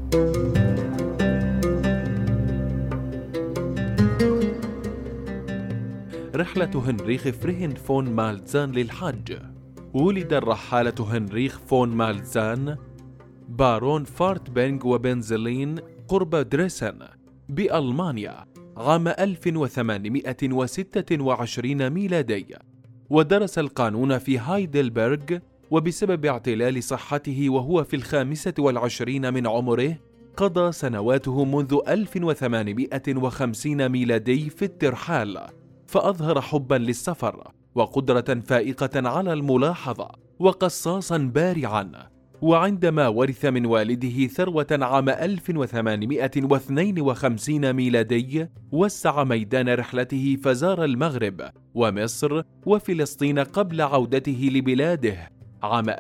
رحلة هنريخ فريهن فون مالتزان للحج. ولد الرحالة هنريخ فون مالتزان بارون فارتبنغ وبنزلين قرب دريسن بألمانيا عام 1826 ميلادي، ودرس القانون في هايدلبرغ، وبسبب اعتلال صحته وهو في 25 من عمره قضى سنواته منذ 1850 ميلادي في الترحال، فأظهر حبا للسفر وقدرة فائقة على الملاحظة وقصاصا بارعا. وعندما ورث من والده ثروة عام 1852 ميلادي، وسع ميدان رحلته فزار المغرب ومصر وفلسطين قبل عودته لبلاده عام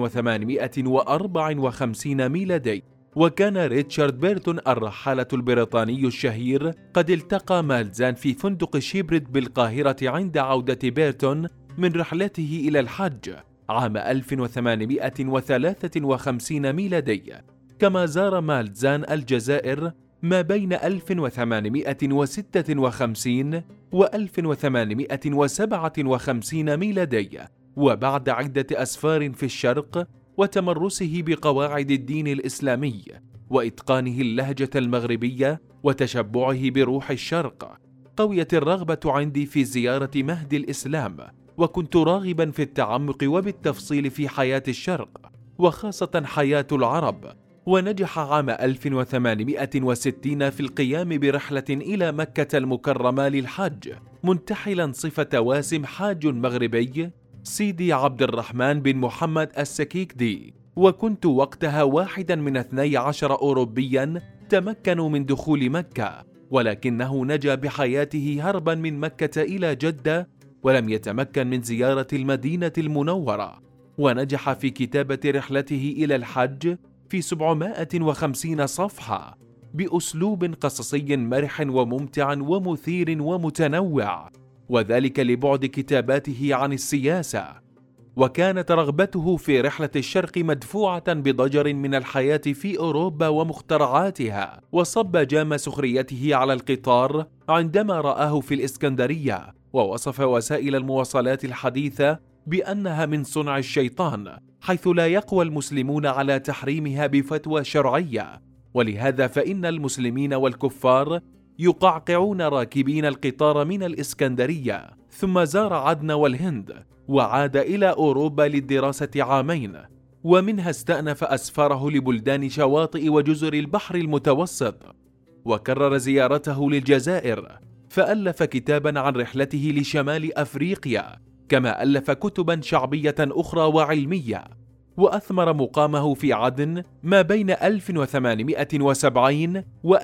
1854 ميلادي. وكان ريتشارد بيرتون الرحالة البريطاني الشهير قد التقى مالتزان في فندق شيبرد بالقاهرة عند عودة بيرتون من رحلته إلى الحج عام 1853 ميلادي. كما زار مالتزان الجزائر ما بين 1856 و 1857 ميلادي، وبعد عدة أسفار في الشرق وتمرسه بقواعد الدين الإسلامي وإتقانه اللهجة المغربية وتشبعه بروح الشرق، قويت الرغبة عندي في زيارة مهد الإسلام، وكنت راغبا في التعمق وبالتفصيل في حياة الشرق وخاصة حياة العرب. ونجح عام 1860 في القيام برحلة إلى مكة المكرمة للحج، منتحلا صفة واسم حاج مغربي سيدي عبد الرحمن بن محمد السكيكدي. وكنت وقتها واحدا من 12 أوروبيا تمكنوا من دخول مكة، ولكنه نجا بحياته هربا من مكة إلى جدة، ولم يتمكن من زيارة المدينة المنورة. ونجح في كتابة رحلته إلى الحج في 750 صفحة بأسلوب قصصي مرح وممتع ومثير ومتنوع، وذلك لبعد كتاباته عن السياسة. وكانت رغبته في رحلة الشرق مدفوعة بضجر من الحياة في أوروبا ومخترعاتها، وصب جام سخريته على القطار عندما رآه في الإسكندرية، ووصف وسائل المواصلات الحديثة بأنها من صنع الشيطان، حيث لا يقوى المسلمون على تحريمها بفتوى شرعية. ولهذا فإن المسلمين والكفار يقعقعون راكبين القطار من الإسكندرية، ثم زار عدن والهند، وعاد إلى أوروبا للدراسة عامين، ومنها استأنف أسفاره لبلدان شواطئ وجزر البحر المتوسط. وكرر زيارته للجزائر، فألف كتابا عن رحلته لشمال أفريقيا، كما ألف كتبا شعبية أخرى وعلمية. وأثمر مقامه في عدن ما بين 1870 و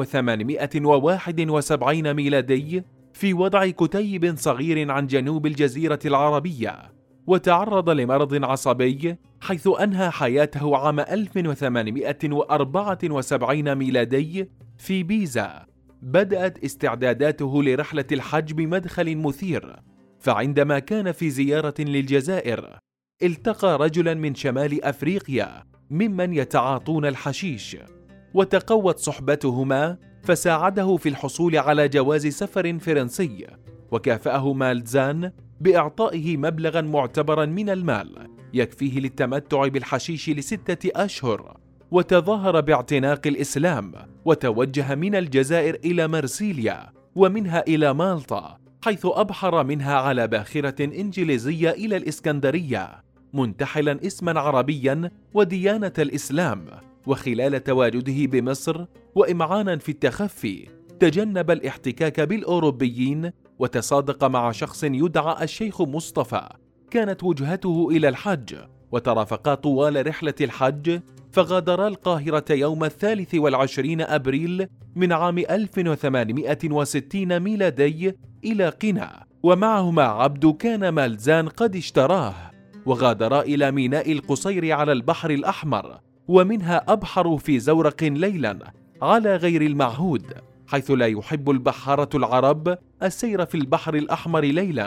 1871 ميلادي في وضع كتيب صغير عن جنوب الجزيرة العربية، وتعرض لمرض عصبي حيث أنهى حياته عام 1874 ميلادي في بيزا. بدأت استعداداته لرحلة الحج بمدخل مثير، فعندما كان في زيارة للجزائر التقى رجلا من شمال أفريقيا ممن يتعاطون الحشيش، وتقوت صحبتهما، فساعده في الحصول على جواز سفر فرنسي، وكافأه مالتزان بإعطائه مبلغا معتبرا من المال يكفيه للتمتع بالحشيش ل6 أشهر، وتظاهر باعتناق الإسلام، وتوجه من الجزائر إلى مرسيليا ومنها إلى مالطا، حيث أبحر منها على باخرة إنجليزية إلى الإسكندرية، منتحلا اسما عربيا وديانة الإسلام. وخلال تواجده بمصر وإمعانا في التخفي تجنب الاحتكاك بالأوروبيين، وتصادق مع شخص يدعى الشيخ مصطفى كانت وجهته إلى الحج، وترافقا طوال رحلة الحج، فغادرا القاهرة يوم 23 أبريل من عام 1860 ميلادي إلى قنا، ومعهما عبد كان مالتزان قد اشتراه، وغادرا إلى ميناء القصير على البحر الأحمر، ومنها أبحروا في زورق ليلا على غير المعهود، حيث لا يحب البحارة العرب السير في البحر الأحمر ليلا،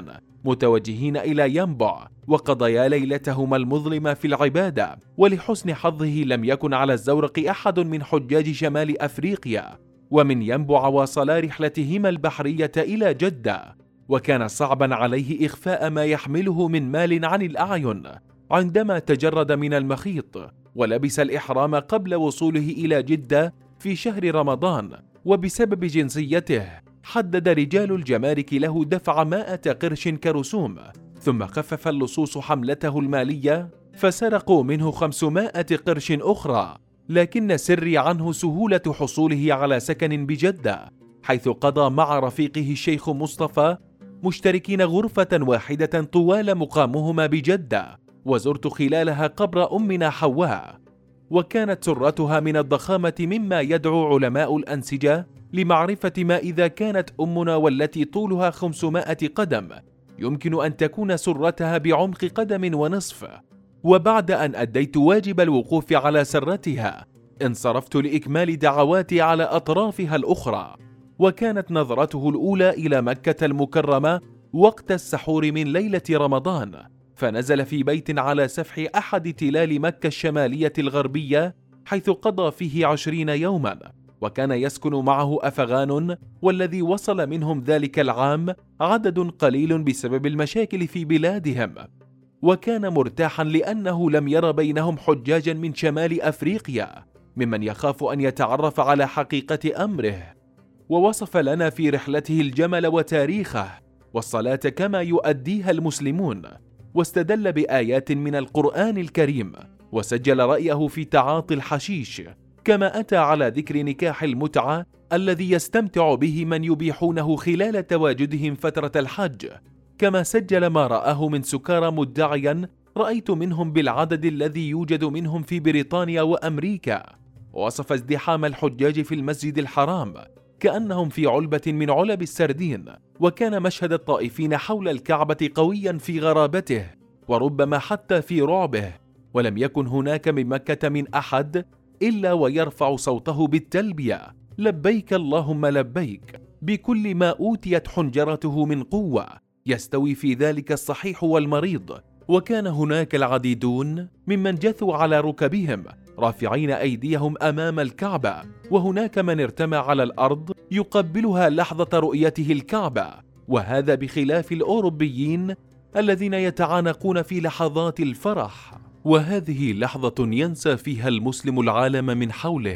متوجهين إلى ينبع، وقضيا ليلتهما المظلمة في العبادة. ولحسن حظه لم يكن على الزورق أحد من حجاج شمال أفريقيا، ومن ينبع واصلا رحلتهما البحرية إلى جدة، وكان صعبا عليه إخفاء ما يحمله من مال عن الأعين. عندما تجرد من المخيط ولبس الإحرام قبل وصوله إلى جدة في شهر رمضان، وبسبب جنسيته حدد رجال الجمارك له دفع 100 قرش كرسوم، ثم خفف اللصوص حملته المالية فسرقوا منه 500 قرش أخرى. لكن سري عنه سهولة حصوله على سكن بجدة، حيث قضى مع رفيقه الشيخ مصطفى مشتركين غرفة واحدة طوال مقامهما بجدة. وزرت خلالها قبر أمنا حواء، وكانت سرتها من الضخامة مما يدعو علماء الأنسجة لمعرفة ما إذا كانت أمنا والتي طولها 500 قدم يمكن أن تكون سرتها بعمق قدم ونصف. وبعد أن أديت واجب الوقوف على سرتها انصرفت لإكمال دعواتي على أطرافها الأخرى. وكانت نظرته الأولى إلى مكة المكرمة وقت السحور من ليلة رمضان، فنزل في بيت على سفح أحد تلال مكة الشمالية الغربية، حيث قضى فيه 20 يوما، وكان يسكن معه أفغان، والذي وصل منهم ذلك العام عدد قليل بسبب المشاكل في بلادهم. وكان مرتاحا لأنه لم ير بينهم حجاجا من شمال أفريقيا ممن يخاف أن يتعرف على حقيقة أمره. ووصف لنا في رحلته الجمل وتاريخه والصلاة كما يؤديها المسلمون، واستدل بآيات من القرآن الكريم، وسجل رأيه في تعاطي الحشيش، كما أتى على ذكر نكاح المتعة الذي يستمتع به من يبيحونه خلال تواجدهم فترة الحج، كما سجل ما رآه من سكارى مدعيا رأيت منهم بالعدد الذي يوجد منهم في بريطانيا وأمريكا. وصف ازدحام الحجاج في المسجد الحرام كأنهم في علبة من علب السردين، وكان مشهد الطائفين حول الكعبة قويا في غرابته وربما حتى في رعبه، ولم يكن هناك من مكة من أحد إلا ويرفع صوته بالتلبية لبيك اللهم لبيك بكل ما أوتيت حنجرته من قوة، يستوي في ذلك الصحيح والمريض. وكان هناك العديدون ممن جثوا على ركبهم رافعين أيديهم أمام الكعبة، وهناك من ارتمى على الأرض يقبلها لحظة رؤيته الكعبة، وهذا بخلاف الأوروبيين الذين يتعانقون في لحظات الفرح. وهذه لحظة ينسى فيها المسلم العالم من حوله،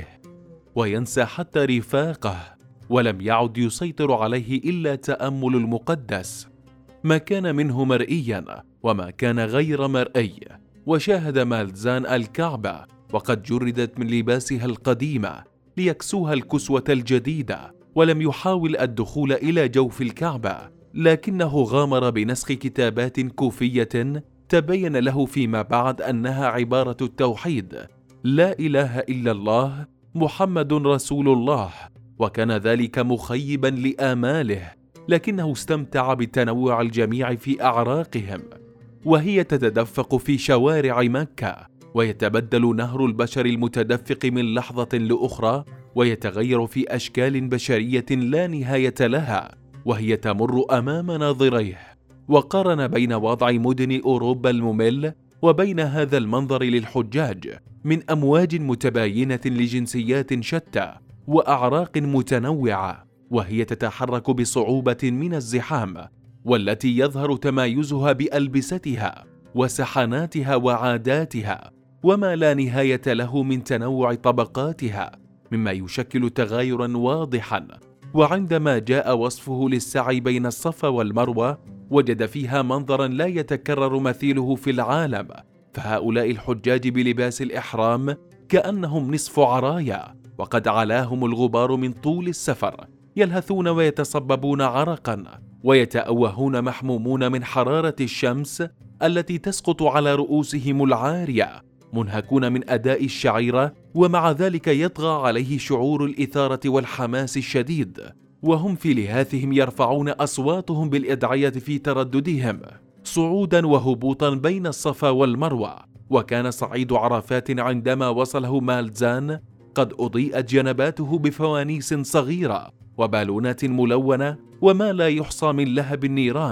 وينسى حتى رفاقه، ولم يعد يسيطر عليه إلا تأمل المقدس، ما كان منه مرئيا وما كان غير مرئي. وشاهد مالتزان الكعبة وقد جردت من لباسها القديمة ليكسوها الكسوة الجديدة، ولم يحاول الدخول إلى جوف الكعبة، لكنه غامر بنسخ كتابات كوفية تبين له فيما بعد أنها عبارة التوحيد: لا إله إلا الله محمد رسول الله. وكان ذلك مخيبا لآماله، لكنه استمتع بتنوع الجميع في أعراقهم، وهي تتدفق في شوارع مكة، ويتبدل نهر البشر المتدفق من لحظة لأخرى، ويتغير في أشكال بشرية لا نهاية لها، وهي تمر أمام ناظريه. وقارن بين وضع مدن أوروبا الممل وبين هذا المنظر للحجاج من أمواج متباينة لجنسيات شتى وأعراق متنوعة، وهي تتحرك بصعوبة من الزحام، والتي يظهر تمايزها بألبستها وسحناتها وعاداتها، وما لا نهاية له من تنوع طبقاتها، مما يشكل تغايرا واضحا. وعندما جاء وصفه للسعي بين الصفا والمروة وجد فيها منظرا لا يتكرر مثيله في العالم، فهؤلاء الحجاج بلباس الإحرام كأنهم نصف عرايا، وقد علاهم الغبار من طول السفر، يلهثون ويتصببون عرقا، ويتأوهون محمومون من حرارة الشمس التي تسقط على رؤوسهم العارية، منهكون من أداء الشعيرة، ومع ذلك يطغى عليه شعور الإثارة والحماس الشديد، وهم في لهاثهم يرفعون أصواتهم بالإدعية في ترددهم صعودا وهبوطا بين الصفا والمروة. وكان صعيد عرفات عندما وصله مالتزان قد أضيئت جنباته بفوانيس صغيرة وبالونات ملونة وما لا يحصى من لهب النيران،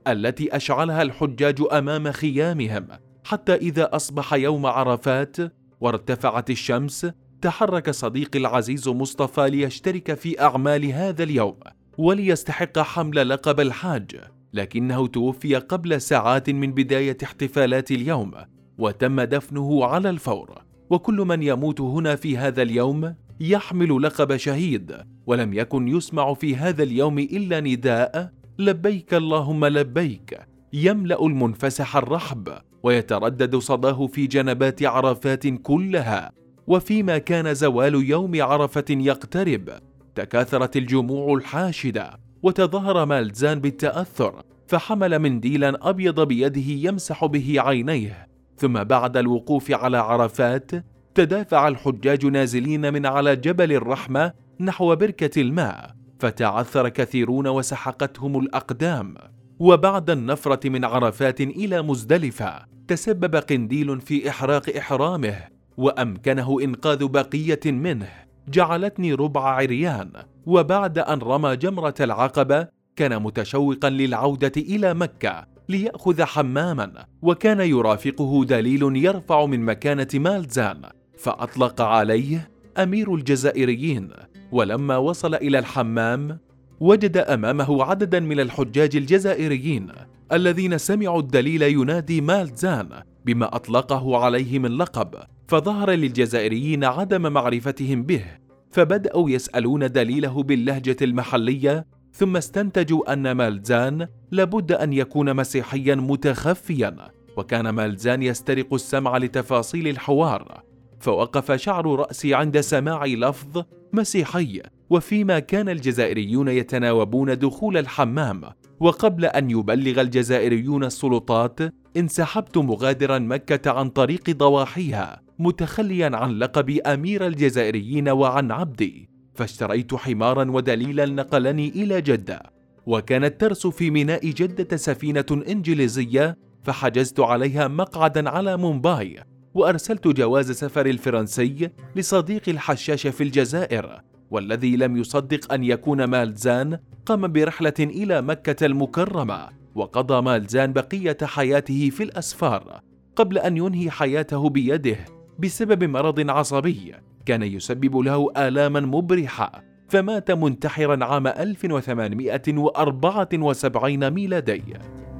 التي أشعلها الحجاج أمام خيامهم، حتى إذا أصبح يوم عرفات وارتفعت الشمس تحرك صديقي العزيز مصطفى ليشترك في أعمال هذا اليوم وليستحق حمل لقب الحاج، لكنه توفي قبل ساعات من بداية احتفالات اليوم وتم دفنه على الفور. وكل من يموت هنا في هذا اليوم يحمل لقب شهيد، ولم يكن يسمع في هذا اليوم إلا نداء لبيك اللهم لبيك يملأ المنفسح الرحب ويتردد صداه في جنبات عرفات كلها. وفيما كان زوال يوم عرفة يقترب تكاثرت الجموع الحاشدة، وتظاهر مالزان بالتأثر فحمل منديلا أبيض بيده يمسح به عينيه. ثم بعد الوقوف على عرفات تدافع الحجاج نازلين من على جبل الرحمة نحو بركة الماء، فتعثر كثيرون وسحقتهم الأقدام. وبعد النفرة من عرفات إلى مزدلفة تسبب قنديل في إحراق إحرامه وأمكنه إنقاذ بقية منه، جعلتني ربع عريان. وبعد أن رمى جمرة العقبة كان متشوقا للعودة إلى مكة ليأخذ حماما، وكان يرافقه دليل يرفع من مكانة مالزان، فأطلق عليه أمير الجزائريين. ولما وصل إلى الحمام وجد أمامه عددا من الحجاج الجزائريين الذين سمعوا الدليل ينادي مالزان بما أطلقه عليه من لقب، فظهر للجزائريين عدم معرفتهم به، فبدأوا يسألون دليله باللهجة المحلية، ثم استنتجوا أن مالزان لابد أن يكون مسيحيا متخفيا، وكان مالزان يسترق السمع لتفاصيل الحوار، فوقف شعر رأسي عند سماع لفظ مسيحي. وفيما كان الجزائريون يتناوبون دخول الحمام وقبل أن يبلغ الجزائريون السلطات انسحبت مغادرا مكة عن طريق ضواحيها متخليا عن لقب أمير الجزائريين وعن عبدي، فاشتريت حمارا ودليلا نقلني إلى جدة، وكانت ترس في ميناء جدة سفينة إنجليزية فحجزت عليها مقعدا على مومباي، وأرسلت جواز سفر الفرنسي لصديقي الحشاش في الجزائر، والذي لم يصدق أن يكون مالزان قام برحلة إلى مكة المكرمة. وقضى مالزان بقية حياته في الأسفار قبل أن ينهي حياته بيده بسبب مرض عصبي كان يسبب له آلاما مبرحة، فمات منتحرا عام 1874 ميلادي.